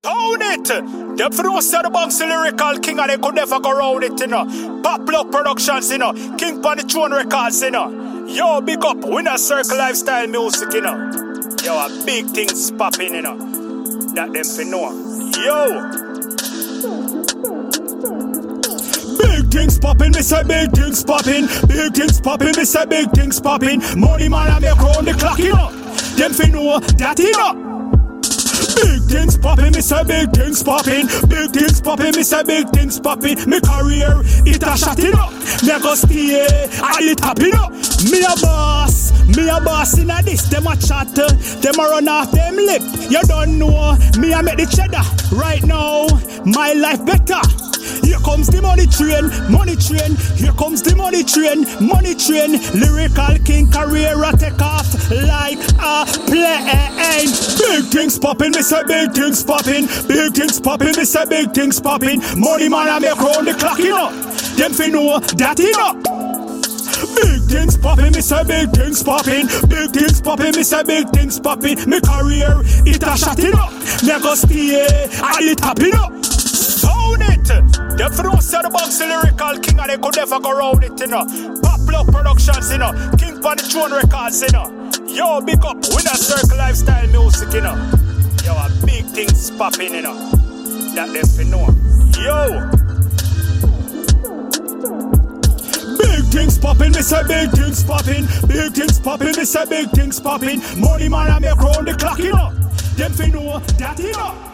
Own it! Them for no say the Banks lyrical king and they could never go round it, you know. Pop Block Productions, you know. King Pan the Throne Records, you know. Yo, big up Winner Circle Lifestyle Music, you know. Yo, a big things popping, you know. That them for know. Yo! Big things popping, me say big things popping. Big things popping, me say big things popping. Money man I make round the clock, you know. Them for know that, you know. Big things popping, me say big things popping. Big things popping, me say big things popping. Me career, it a shot it up. Me go stay, I it happy up. Me a boss in a this. Them a chat, them a run off them lip. You don't know, me a make the cheddar. Right now, my life better. Here comes the money train, money train. Here comes the money train, money train. Lyrical king career a take off like a plane. Big things popping, me say big things popping. Big things popping, me say big things popping. Money man I make round the clock, you know. Them fi know that, you know. Big things popping, me say big things popping. Big things popping, me say big things popping. Me career, it a shot it up. Me go stay, I it happy up. Own it! Them for no say the Banks lyrical king and they could never go round it, you know. Pop Block Productions, you know. King Pan the Throne Records, you know. Yo, big up Winner Circle Lifestyle Music, you know. Yo, a big things popping, you know. That them for know. Yo! Big things popping, me say big things popping. Big things popping, me say big things popping. Money man I make round the clock, you know. Them for know that, you know.